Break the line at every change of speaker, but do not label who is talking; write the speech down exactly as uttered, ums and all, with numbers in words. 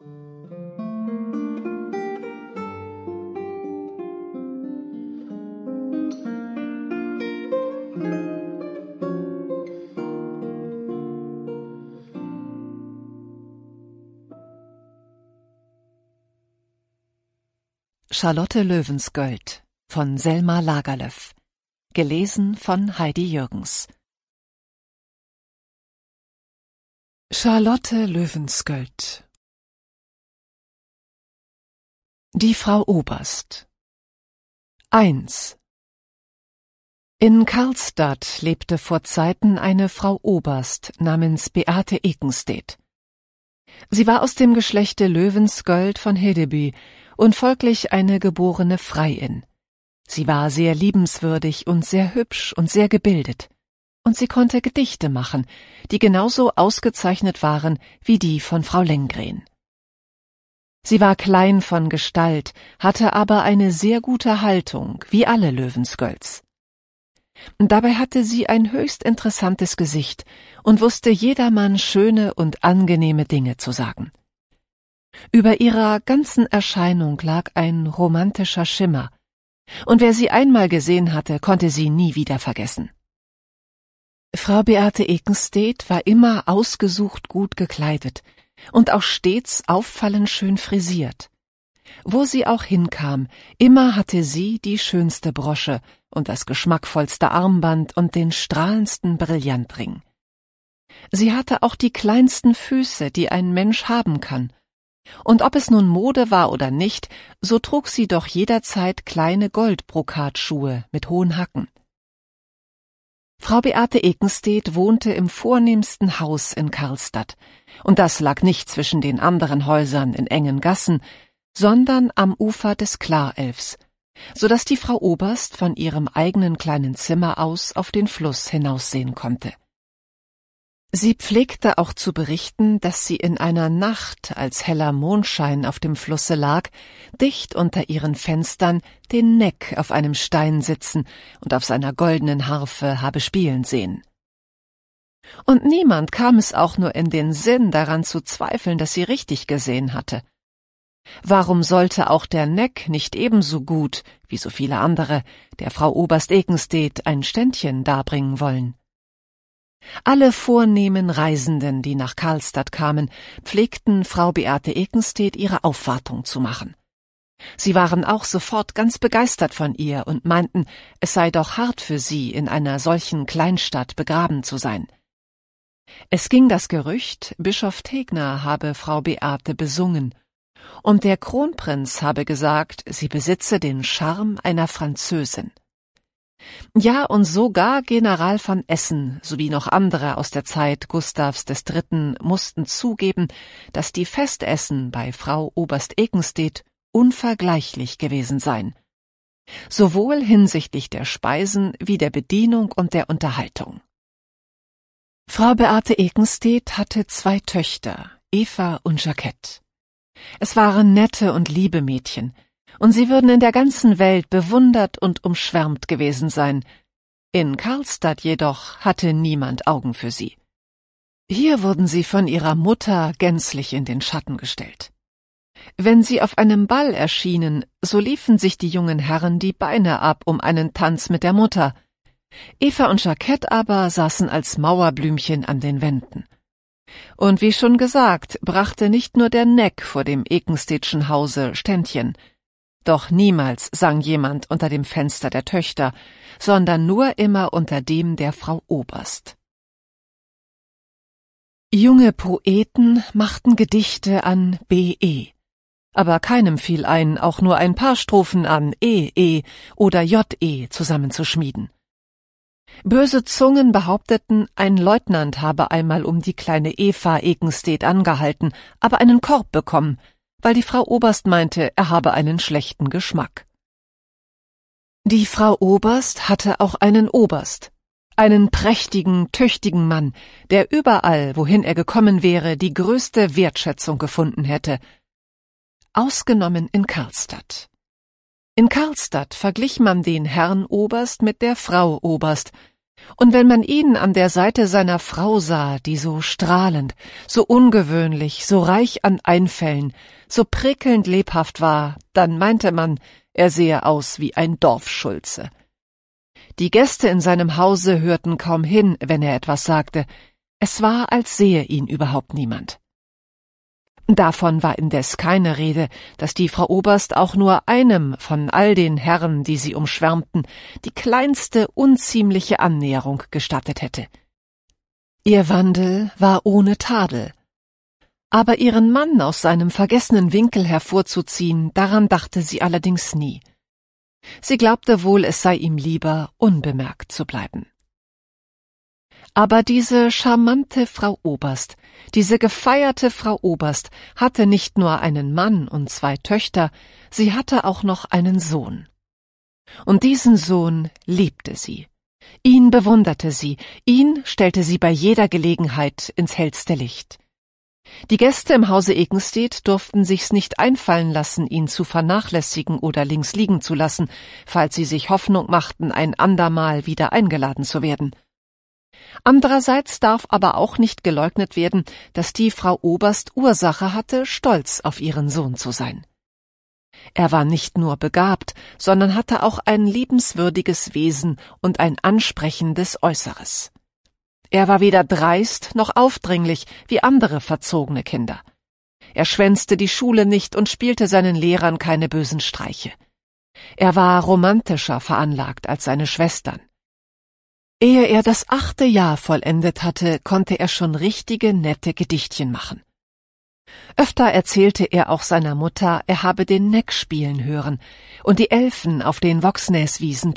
Charlotte Löwensköld von Selma Lagerlöf. Gelesen von Heidi Jürgens. Charlotte Löwensköld. Die Frau Oberst. eins. In Karlstad lebte vor Zeiten eine Frau Oberst namens Beate Ekenstedt. Sie war aus dem Geschlechte Löwensköld von Hedeby und folglich eine geborene Freiin. Sie war sehr liebenswürdig und sehr hübsch und sehr gebildet. Und sie konnte Gedichte machen, die genauso ausgezeichnet waren wie die von Frau Lenngren. Sie war klein von Gestalt, hatte aber eine sehr gute Haltung, wie alle Löwenskölds. Dabei hatte sie ein höchst interessantes Gesicht und wusste jedermann schöne und angenehme Dinge zu sagen. Über ihrer ganzen Erscheinung lag ein romantischer Schimmer, und wer sie einmal gesehen hatte, konnte sie nie wieder vergessen. Frau Beate Ekenstedt war immer ausgesucht gut gekleidet und auch stets auffallend schön frisiert. Wo sie auch hinkam, immer hatte sie die schönste Brosche und das geschmackvollste Armband und den strahlendsten Brillantring. Sie hatte auch die kleinsten Füße, die ein Mensch haben kann, und ob es nun Mode war oder nicht, so trug sie doch jederzeit kleine Goldbrokatschuhe mit hohen Hacken. Frau Beate Ekenstedt wohnte im vornehmsten Haus in Karlstad, und das lag nicht zwischen den anderen Häusern in engen Gassen, sondern am Ufer des Klarälvs, so dass die Frau Oberst von ihrem eigenen kleinen Zimmer aus auf den Fluss hinaussehen konnte. Sie pflegte auch zu berichten, dass sie in einer Nacht, als heller Mondschein auf dem Flusse lag, dicht unter ihren Fenstern den Neck auf einem Stein sitzen und auf seiner goldenen Harfe habe spielen sehen. Und niemand kam es auch nur in den Sinn, daran zu zweifeln, dass sie richtig gesehen hatte. Warum sollte auch der Neck nicht ebenso gut, wie so viele andere, der Frau Oberst Ekenstedt ein Ständchen darbringen wollen? Alle vornehmen Reisenden, die nach Karlstad kamen, pflegten Frau Beate Ekenstedt ihre Aufwartung zu machen. Sie waren auch sofort ganz begeistert von ihr und meinten, es sei doch hart für sie, in einer solchen Kleinstadt begraben zu sein. Es ging das Gerücht, Bischof Tegner habe Frau Beate besungen, und der Kronprinz habe gesagt, sie besitze den Charme einer Französin. Ja, und sogar General von Essen sowie noch andere aus der Zeit Gustavs des Dritten mussten zugeben, dass die Festessen bei Frau Oberst Ekenstedt unvergleichlich gewesen seien, sowohl hinsichtlich der Speisen wie der Bedienung und der Unterhaltung. Frau Beate Ekenstedt hatte zwei Töchter, Eva und Jacquette. Es waren nette und liebe Mädchen, und sie würden in der ganzen Welt bewundert und umschwärmt gewesen sein. In Karlstad jedoch hatte niemand Augen für sie. Hier wurden sie von ihrer Mutter gänzlich in den Schatten gestellt. Wenn sie auf einem Ball erschienen, so liefen sich die jungen Herren die Beine ab um einen Tanz mit der Mutter. Eva und Jacquette aber saßen als Mauerblümchen an den Wänden. Und wie schon gesagt, brachte nicht nur der Neck vor dem Ekenstedtschen Hause Ständchen. Doch niemals sang jemand unter dem Fenster der Töchter, sondern nur immer unter dem der Frau Oberst. Junge Poeten machten Gedichte an B E, aber keinem fiel ein, auch nur ein paar Strophen an E E oder J E zusammenzuschmieden. Böse Zungen behaupteten, ein Leutnant habe einmal um die kleine Eva Ekenstedt angehalten, aber einen Korb bekommen, weil die Frau Oberst meinte, er habe einen schlechten Geschmack. Die Frau Oberst hatte auch einen Oberst, einen prächtigen, tüchtigen Mann, der überall, wohin er gekommen wäre, die größte Wertschätzung gefunden hätte, ausgenommen in Karlstad. In Karlstad verglich man den Herrn Oberst mit der Frau Oberst, Und wenn man ihn an der Seite seiner Frau sah, die so strahlend, so ungewöhnlich, so reich an Einfällen, so prickelnd lebhaft war, dann meinte man, er sehe aus wie ein Dorfschulze. Die Gäste in seinem Hause hörten kaum hin, wenn er etwas sagte. Es war, als sehe ihn überhaupt niemand. Davon war indes keine Rede, dass die Frau Oberst auch nur einem von all den Herren, die sie umschwärmten, die kleinste unziemliche Annäherung gestattet hätte. Ihr Wandel war ohne Tadel. Aber ihren Mann aus seinem vergessenen Winkel hervorzuziehen, daran dachte sie allerdings nie. Sie glaubte wohl, es sei ihm lieber, unbemerkt zu bleiben. Aber diese charmante Frau Oberst, diese gefeierte Frau Oberst hatte nicht nur einen Mann und zwei Töchter, sie hatte auch noch einen Sohn. Und diesen Sohn liebte sie. Ihn bewunderte sie, ihn stellte sie bei jeder Gelegenheit ins hellste Licht. Die Gäste im Hause Ekenstedt durften sich's nicht einfallen lassen, ihn zu vernachlässigen oder links liegen zu lassen, falls sie sich Hoffnung machten, ein andermal wieder eingeladen zu werden. Andererseits darf aber auch nicht geleugnet werden, dass die Frau Oberst Ursache hatte, stolz auf ihren Sohn zu sein. Er war nicht nur begabt, sondern hatte auch ein liebenswürdiges Wesen und ein ansprechendes Äußeres. Er war weder dreist noch aufdringlich wie andere verzogene Kinder. Er schwänzte die Schule nicht und spielte seinen Lehrern keine bösen Streiche. Er war romantischer veranlagt als seine Schwestern. Ehe er das achte Jahr vollendet hatte, konnte er schon richtige, nette Gedichtchen machen. Öfter erzählte er auch seiner Mutter, er habe den Neck spielen hören und die Elfen auf den Voxnäswiesen